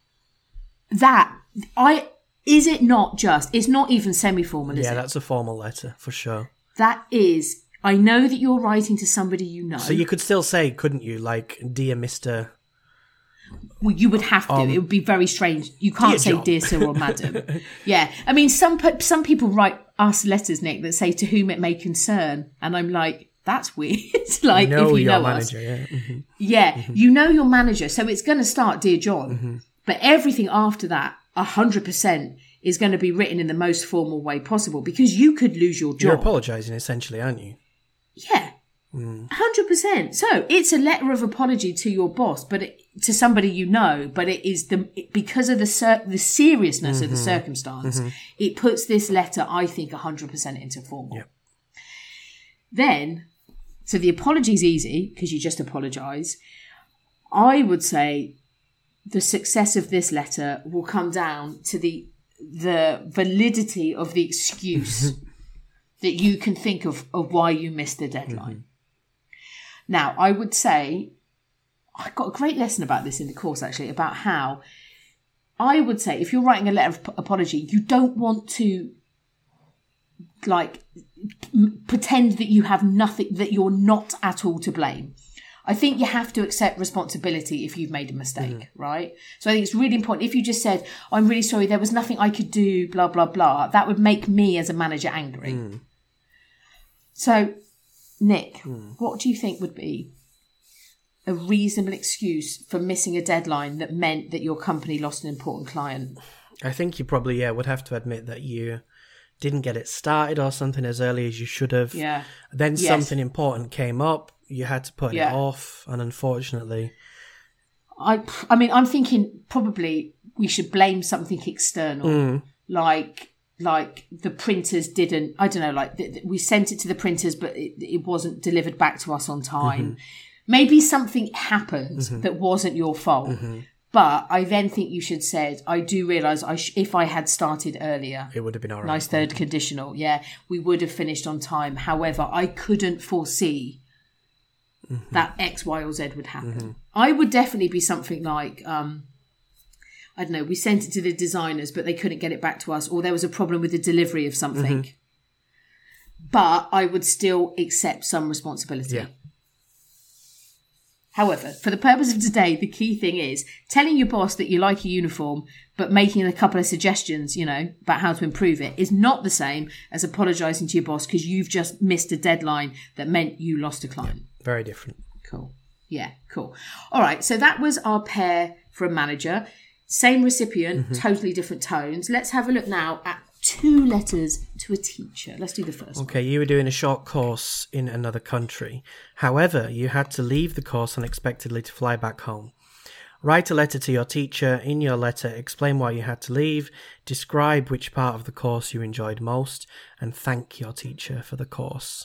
Is it not just, it's not even semi-formal, is it? Yeah, that's a formal letter, for sure. That is, I know that you're writing to somebody you know. So you could still say, couldn't you, like, dear Mr. Well, you would have to. It would be very strange. You can't say John. dear sir or madam. Yeah. I mean, some people write us letters, Nick, that say to whom it may concern. And I'm like, that's weird. Like, if you know manager, us. Yeah. Yeah. You know your manager. So it's going to start, dear John. But everything after that, 100% is going to be written in the most formal way possible, because you could lose your job. You're apologising, essentially, aren't you? Yeah. 100%. So it's a letter of apology to your boss, but to somebody you know, but it is because of the seriousness of the circumstance, it puts this letter, I think, 100% into formal. Yep. Then, so the apology's easy because you just apologise. I would say the success of this letter will come down to the validity of the excuse that you can think of why you missed the deadline. Now, I would say, I got a great lesson about this in the course, actually, about how I would say if you're writing a letter of apology, you don't want to, like, pretend that you have nothing, that you're not at all to blame. I think you have to accept responsibility if you've made a mistake, right? So I think it's really important. If you just said, I'm really sorry, there was nothing I could do, blah, blah, blah, that would make me as a manager angry. So, Nick, what do you think would be a reasonable excuse for missing a deadline that meant that your company lost an important client? I think you probably would have to admit that you didn't get it started or something as early as you should have. Yeah. Then something important came up, you had to put it off, and unfortunately... I mean, I'm thinking probably we should blame something external, like the printers didn't, I don't know, like we sent it to the printers, but it wasn't delivered back to us on time. Maybe something happened that wasn't your fault. But I then think you should said, I do realise if I had started earlier, it would have been all right. Nice third conditional. Yeah, we would have finished on time. However, I couldn't foresee that X, Y, or Z would happen. I would definitely be something like, I don't know, we sent it to the designers, but they couldn't get it back to us, or there was a problem with the delivery of something. But I would still accept some responsibility. Yeah. However, for the purpose of today, the key thing is telling your boss that you like a uniform, but making a couple of suggestions, about how to improve it is not the same as apologising to your boss because you've just missed a deadline that meant you lost a client. Yeah, very different. Cool. Yeah, cool. All right, so that was our pair for a manager. Same recipient, totally different tones. Let's have a look now at 2 letters to a teacher. Let's do the first one. Okay, you were doing a short course in another country. However, you had to leave the course unexpectedly to fly back home. Write a letter to your teacher. In your letter, explain why you had to leave, describe which part of the course you enjoyed most, and thank your teacher for the course.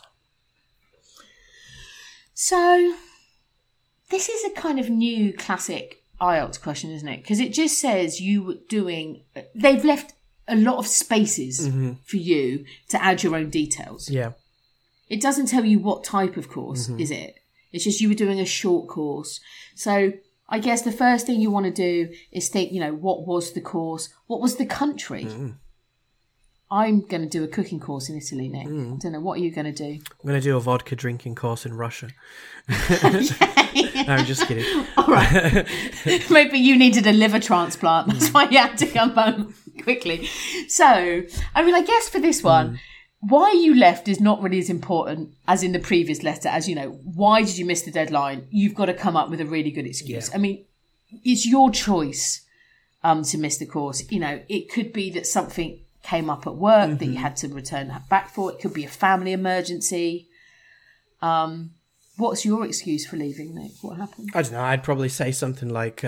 So, this is a kind of new classic IELTS question, isn't it? Because it just says they've left a lot of spaces for you to add your own details. Yeah. It doesn't tell you what type of course, is it? It's just you were doing a short course. So I guess the first thing you want to do is think, what was the course? What was the country? I'm going to do a cooking course in Italy, Nick. I don't know. What are you going to do? I'm going to do a vodka drinking course in Russia. No, I'm just kidding. All right. Maybe you needed a liver transplant. That's why you had to come home quickly. So, I guess for this one, why you left is not really as important as in the previous letter. As why did you miss the deadline? You've got to come up with a really good excuse. Yeah. It's your choice to miss the course. It could be that something came up at work that you had to return back for. It could be a family emergency. What's your excuse for leaving, Nick? What happened? I don't know. I'd probably say something like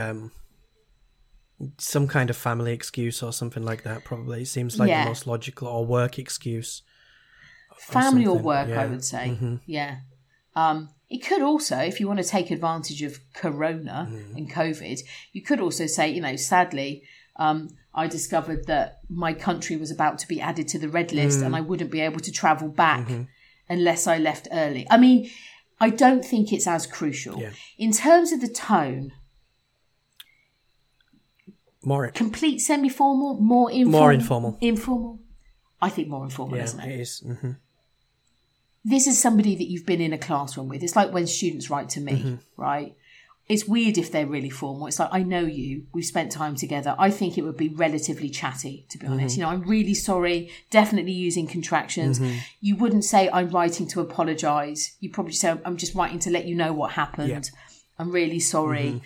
some kind of family excuse or something like that. Probably seems like the most logical, or work excuse. Family or work, I would say. Yeah. It could also, if you want to take advantage of Corona and COVID, you could also say, sadly, I discovered that my country was about to be added to the red list and I wouldn't be able to travel back unless I left early. I don't think it's as crucial. Yeah. In terms of the tone, complete semi-formal, more informal? More informal. Informal? I think more informal, isn't it? It is. This is somebody that you've been in a classroom with. It's like when students write to me, right? It's weird if they're really formal. It's like, I know you. We've spent time together. I think it would be relatively chatty, to be honest. I'm really sorry. Definitely using contractions. You wouldn't say, I'm writing to apologise. You probably say, I'm just writing to let you know what happened. Yeah. I'm really sorry.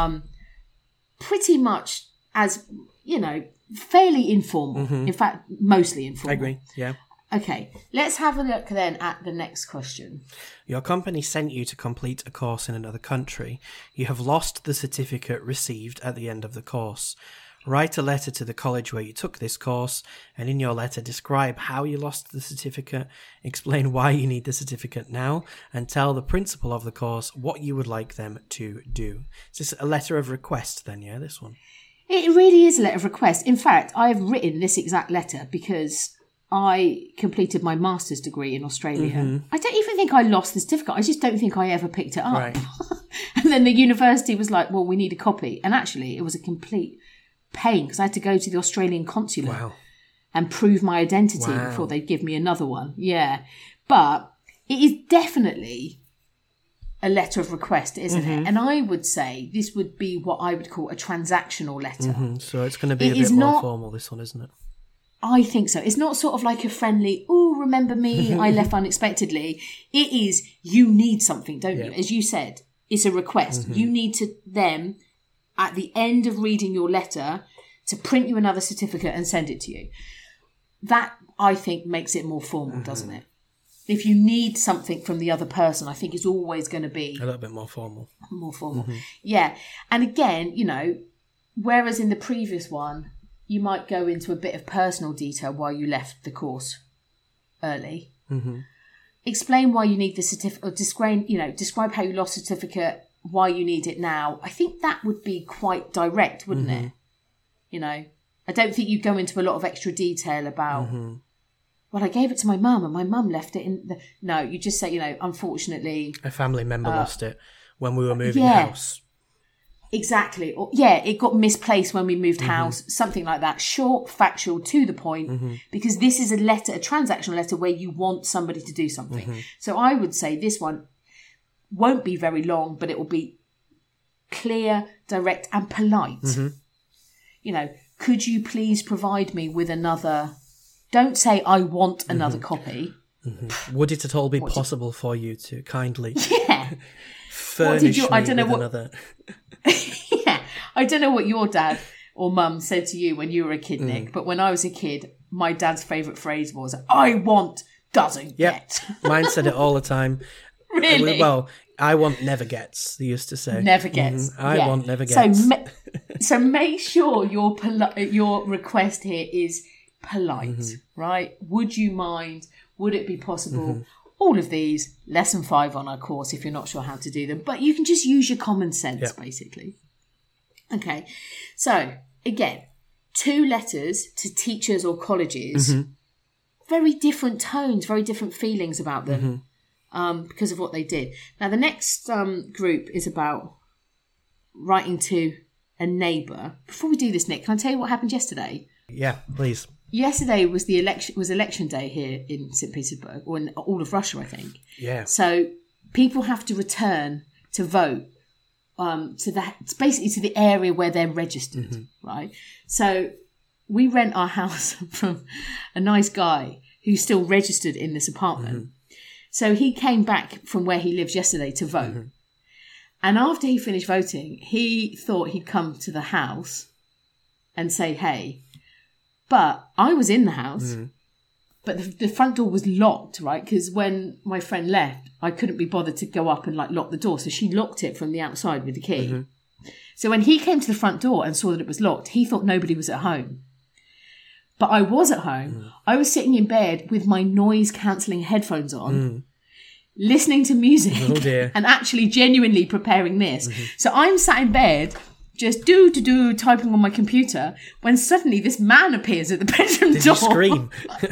Pretty much as, fairly informal. In fact, mostly informal. I agree, yeah. Okay, let's have a look then at the next question. Your company sent you to complete a course in another country. You have lost the certificate received at the end of the course. Write a letter to the college where you took this course, and in your letter describe how you lost the certificate, explain why you need the certificate now, and tell the principal of the course what you would like them to do. Is this a letter of request then, yeah, this one? It really is a letter of request. In fact, I have written this exact letter because I completed my master's degree in Australia. I don't even think I lost the certificate. I just don't think I ever picked it up. Right. And then the university was like, well, we need a copy. And actually, it was a complete pain because I had to go to the Australian consulate and prove my identity before they'd give me another one. Yeah. But it is definitely a letter of request, isn't it? And I would say this would be what I would call a transactional letter. So it's going to be a bit more formal, this one, isn't it? I think so. It's not sort of like a friendly, remember me, I left unexpectedly. It is, you need something, don't you? As you said, it's a request. You need to them, at the end of reading your letter, to print you another certificate and send it to you. That, I think, makes it more formal, doesn't it? If you need something from the other person, I think it's always going to be a little bit more formal. More formal. Yeah. And again, whereas in the previous one, you might go into a bit of personal detail why you left the course early. Explain why you need the certificate, or describe how you lost the certificate, why you need it now. I think that would be quite direct, wouldn't it? I don't think you go into a lot of extra detail about, well, I gave it to my mum and my mum left it in the... No, you just say, unfortunately... A family member lost it when we were moving house. Exactly. Or, it got misplaced when we moved house, something like that. Short, factual, to the point, because this is a transactional letter where you want somebody to do something. So I would say this one won't be very long, but it will be clear, direct, and polite. Mm-hmm. You know, could you please provide me with another? Don't say I want another copy. Mm-hmm. Would it at all be possible for you to kindly furnish me I don't know with what, another? Yeah, I don't know what your dad or mum said to you when you were a kid, Nick, but when I was a kid, my dad's favourite phrase was, I want doesn't get. Mine said it all the time. Really? Well, I want never gets, they used to say. Never gets. I want never gets. So make sure your request here is polite, right? Would you mind? Would it be possible? All of these, lesson 5 on our course if you're not sure how to do them. But you can just use your common sense, basically. Okay. So, again, 2 letters to teachers or colleges. Very different tones, very different feelings about them because of what they did. Now, the next group is about writing to a neighbour. Before we do this, Nick, can I tell you what happened yesterday? Yeah, please. Yesterday was election day here in St. Petersburg, or in all of Russia, I think. Yeah. So people have to return to vote basically to the area where they're registered, right? So we rent our house from a nice guy who's still registered in this apartment. So he came back from where he lives yesterday to vote. And after he finished voting, he thought he'd come to the house and say, hey. But I was in the house, but the front door was locked, right? Because when my friend left, I couldn't be bothered to go up and lock the door. So she locked it from the outside with the key. So when he came to the front door and saw that it was locked, he thought nobody was at home. But I was at home. I was sitting in bed with my noise-cancelling headphones on, listening to music and actually genuinely preparing this. So I'm sat in bed just typing on my computer when suddenly this man appears at the bedroom door. Did you scream?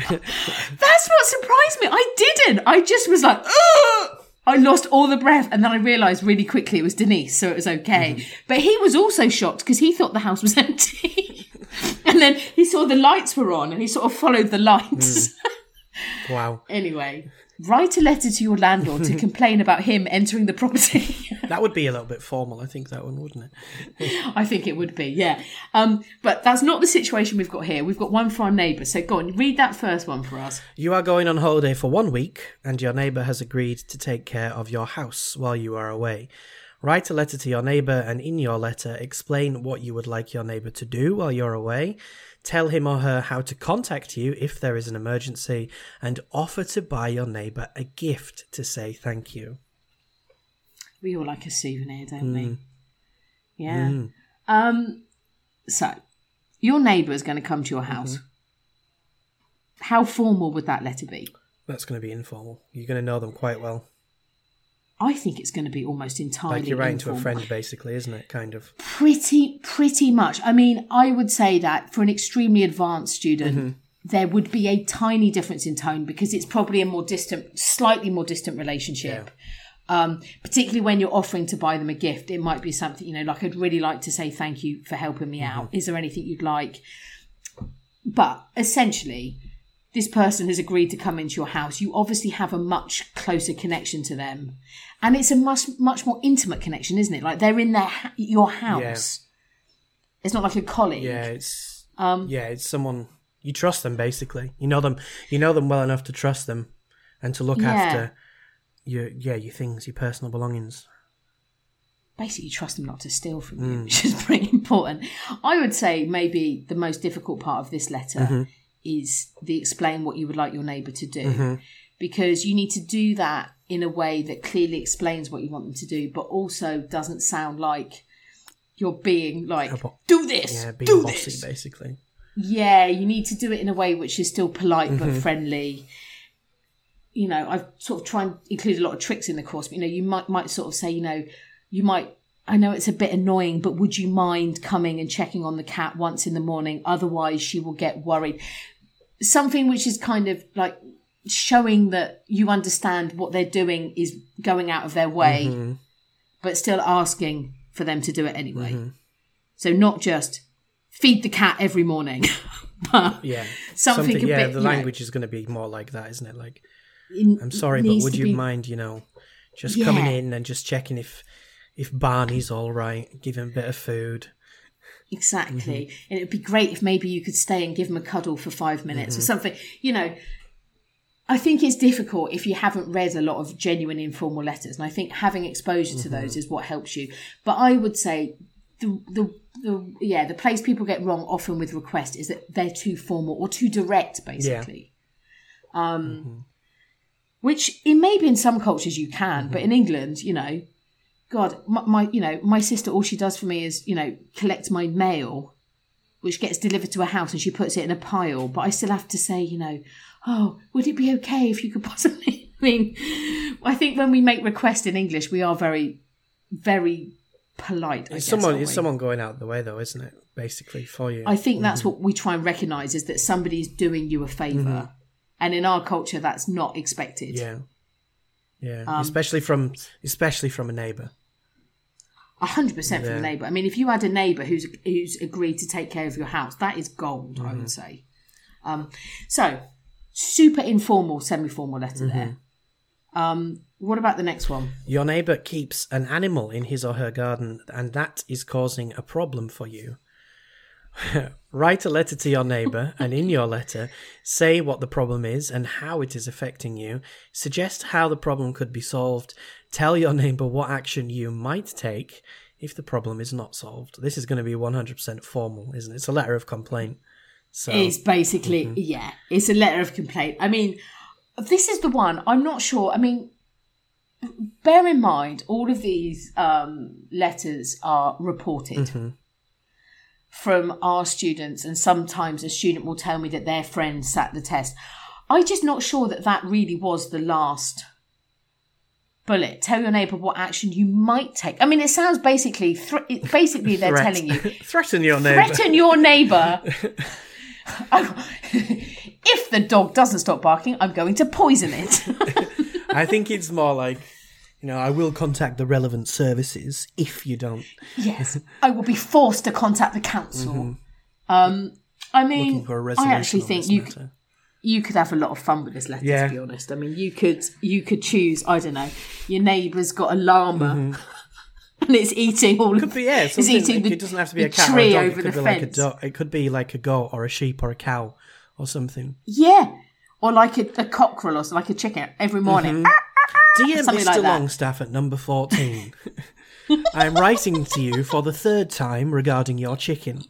That's what surprised me. I didn't. I just was like, ugh! I lost all the breath and then I realised really quickly it was Denise, so it was okay. But he was also shocked because he thought the house was empty. And then he saw the lights were on and he sort of followed the lights. Wow. Anyway, write a letter to your landlord to complain about him entering the property. That would be a little bit formal, I think, that one, wouldn't it? I think it would be, yeah. But that's not the situation we've got here. We've got one for our neighbour. So go on, read that first one for us. You are going on holiday for 1 week and your neighbour has agreed to take care of your house while you are away. Write a letter to your neighbour and in your letter explain what you would like your neighbour to do while you're away. Tell him or her how to contact you if there is an emergency and offer to buy your neighbour a gift to say thank you. We all like a souvenir, don't we? Yeah. So, your neighbour is going to come to your house. How formal would that letter be? That's going to be informal. You're going to know them quite well. I think it's going to be almost entirely like you're writing informal. to a friend, basically, isn't it? Kind of. Pretty much. I mean, I would say that for an extremely advanced student, there would be a tiny difference in tone because it's probably a slightly more distant relationship. Yeah. Particularly when you're offering to buy them a gift, it might be something, like I'd really like to say thank you for helping me out. Is there anything you'd like? But essentially, this person has agreed to come into your house. You obviously have a much closer connection to them. And it's a much more intimate connection, isn't it? Like they're in your house. Yeah. It's not like a colleague. Yeah, it's someone you trust them basically. You know them well enough to trust them and to look after your things, your personal belongings. Basically, you trust them not to steal from you, which is pretty important. I would say maybe the most difficult part of this letter is the explain what you would like your neighbour to do. Because you need to do that in a way that clearly explains what you want them to do, but also doesn't sound like you're being like, do this, being bossy, basically. Yeah, you need to do it in a way which is still polite but friendly. I've sort of tried and include a lot of tricks in the course, but, you might sort of say, I know it's a bit annoying, but would you mind coming and checking on the cat once in the morning? Otherwise, she will get worried. Something which is kind of like showing that you understand what they're doing is going out of their way, but still asking for them to do it anyway. So not just feed the cat every morning, but something a bit... the language is going to be more like that, isn't it? Like, I'm sorry, but would you mind, just coming in and just checking if if Barney's all right, give him a bit of food. Exactly. And it'd be great if maybe you could stay and give him a cuddle for 5 minutes or something. You know, I think it's difficult if you haven't read a lot of genuine informal letters. And I think having exposure to those is what helps you. But I would say the place people get wrong often with requests is that they're too formal or too direct, basically. Yeah. Which maybe in some cultures you can, but in England, you know, God, my sister, all she does for me is, you know, collect my mail, which gets delivered to her house and she puts it in a pile. But I still have to say, you know, oh, would it be okay if you could possibly... I mean, I think when we make requests in English, we are very, very polite. It's someone going out of the way, though, isn't it? Basically, for you. I think that's what we try and recognise, is that somebody's doing you a favour. And in our culture, that's not expected. Yeah. Yeah. Especially from a neighbour. 100% from a neighbour. I mean, if you had a neighbour who's agreed to take care of your house, that is gold, I would say. So, super informal, semi-formal letter there. What about the next one? Your neighbour keeps an animal in his or her garden, and that is causing a problem for you. Write a letter to your neighbour, and in your letter, say what the problem is and how it is affecting you. Suggest how the problem could be solved. Tell your neighbour what action you might take if the problem is not solved. This is going to be 100% formal, isn't it? It's a letter of complaint. So it's basically, it's a letter of complaint. I mean, this is the one, I'm not sure. I mean, bear in mind, all of these letters are reported from our students, and sometimes a student will tell me that their friend sat the test. I'm just not sure that really was the last bullet. Tell your neighbour what action you might take. I mean, it sounds basically they're telling you. Threaten your neighbour. Threaten your neighbour. If the dog doesn't stop barking, I'm going to poison it. I think it's more like, you know, I will contact the relevant services if you don't. Yes, I will be forced to contact the council. I mean, I actually think you could have a lot of fun with this letter, to be honest. I mean, you could choose, I don't know, your neighbour's got a llama and it's eating all could be, it's eating it doesn't have to be a cat or a dog. Over the fence. It could be like a goat or a sheep or a cow or something. Yeah, or like a cockerel or like a chicken every morning. Dear Mr. Longstaff at number 14, I am writing to you for the third time regarding your chicken.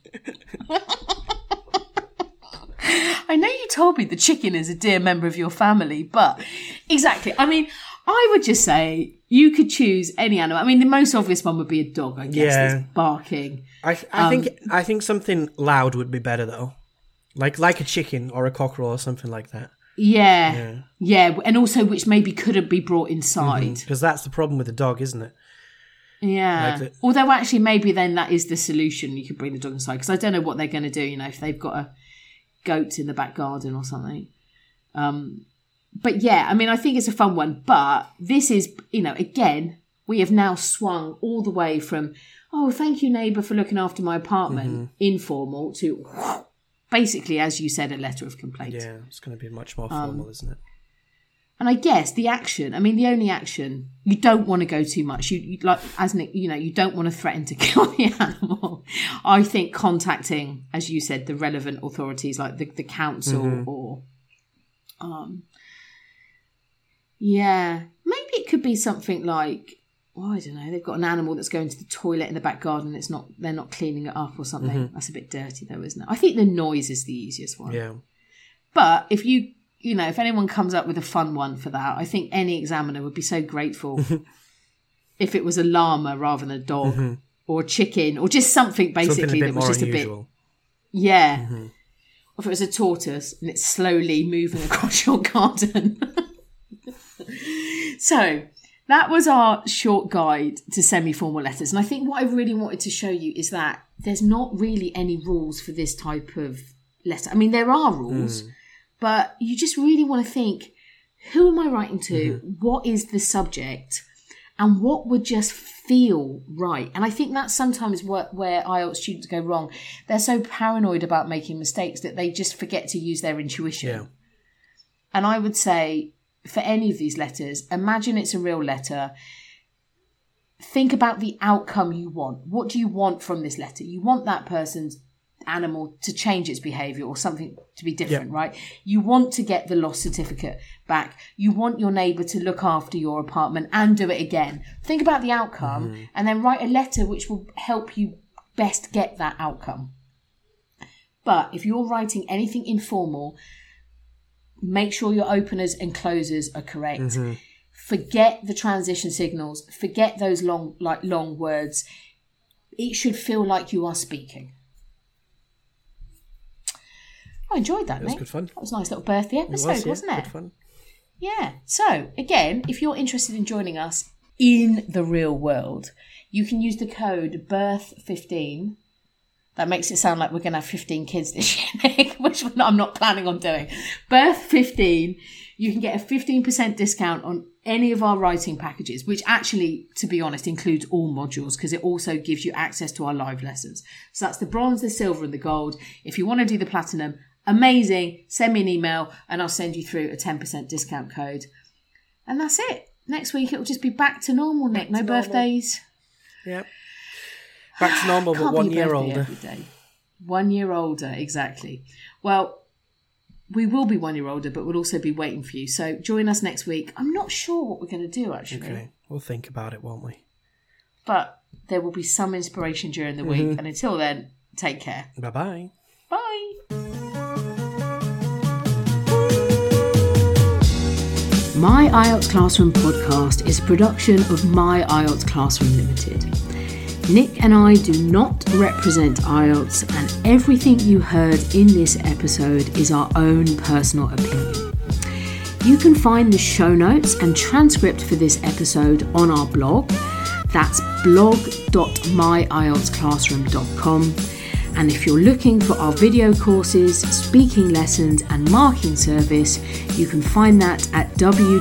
I know you told me the chicken is a dear member of your family, but exactly. I mean, I would just say you could choose any animal. I mean, the most obvious one would be a dog, I guess, that's barking. I think something loud would be better, though. Like a chicken or a cockerel or something like that. Yeah, and also which maybe couldn't be brought inside. Because that's the problem with the dog, isn't it? Yeah. Although actually maybe then that is the solution. You could bring the dog inside, because I don't know what they're going to do, you know, if they've got a goat in the back garden or something. But yeah, I mean, I think it's a fun one. But this is, you know, again, we have now swung all the way from, oh, thank you, neighbour, for looking after my apartment, informal, to basically, as you said, a letter of complaint. Yeah, it's going to be much more formal, isn't it? And I guess the action, I mean, the only action, you don't want to go too much. You like, as Nick, you know, you don't want to threaten to kill the animal. I think contacting, as you said, the relevant authorities like the council or, maybe it could be something like, I don't know, they've got an animal that's going to the toilet in the back garden. They're not cleaning it up or something. That's a bit dirty though, isn't it? I think the noise is the easiest one. Yeah. But if if anyone comes up with a fun one for that, I think any examiner would be so grateful if it was a llama rather than a dog or a chicken or just something basically that was just unusual. A bit. Yeah. Or if it was a tortoise and it's slowly moving across your garden. So that was our short guide to semi-formal letters. And I think what I really wanted to show you is that there's not really any rules for this type of letter. I mean, there are rules, but you just really want to think, who am I writing to? What is the subject? And what would just feel right? And I think that's sometimes where IELTS students go wrong. They're so paranoid about making mistakes that they just forget to use their intuition. Yeah. And I would say, for any of these letters, imagine it's a real letter. think about the outcome you want. What do you want from this letter? You want that person's animal to change its behaviour or something to be different, right? You want to get the loss certificate back. You want your neighbour to look after your apartment and do it again. Think about the outcome and then write a letter which will help you best get that outcome. But if you're writing anything informal, make sure your openers and closers are correct. Forget the transition signals. Forget those long words. It should feel like you are speaking. I enjoyed that, mate. It was good fun. That was a nice little birthday episode, wasn't it? Good fun. Yeah. So, again, if you're interested in joining us in the real world, you can use the code BIRTH15. That makes it sound like we're going to have 15 kids this year, Nick, which I'm not planning on doing. BIRTH15, you can get a 15% discount on any of our writing packages, which actually, to be honest, includes all modules because it also gives you access to our live lessons. So that's the bronze, the silver and the gold. If you want to do the platinum, amazing. Send me an email and I'll send you through a 10% discount code. And that's it. Next week, it'll just be back to normal, Nick. No birthdays. Yep. Back to normal, but 1 year older. 1 year older, exactly. Well, we will be 1 year older, but we'll also be waiting for you. So join us next week. I'm not sure what we're going to do, actually. Okay, we'll think about it, won't we? But there will be some inspiration during the week. And until then, take care. Bye-bye. Bye. My IELTS Classroom podcast is a production of My IELTS Classroom Limited. Nick and I do not represent IELTS, and everything you heard in this episode is our own personal opinion. You can find the show notes and transcript for this episode on our blog. That's blog.myieltsclassroom.com. And if you're looking for our video courses, speaking lessons and marking service, you can find that at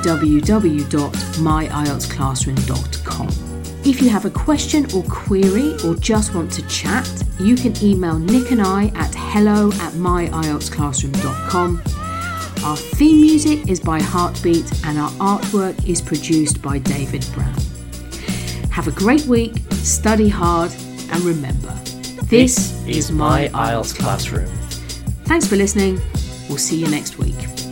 www.myieltsclassroom.com. If you have a question or query or just want to chat, you can email Nick and I at hello@myieltsclassroom.com. Our theme music is by Heartbeat and our artwork is produced by David Brown. Have a great week, study hard, and remember, this is My IELTS Classroom. Thanks for listening. We'll see you next week.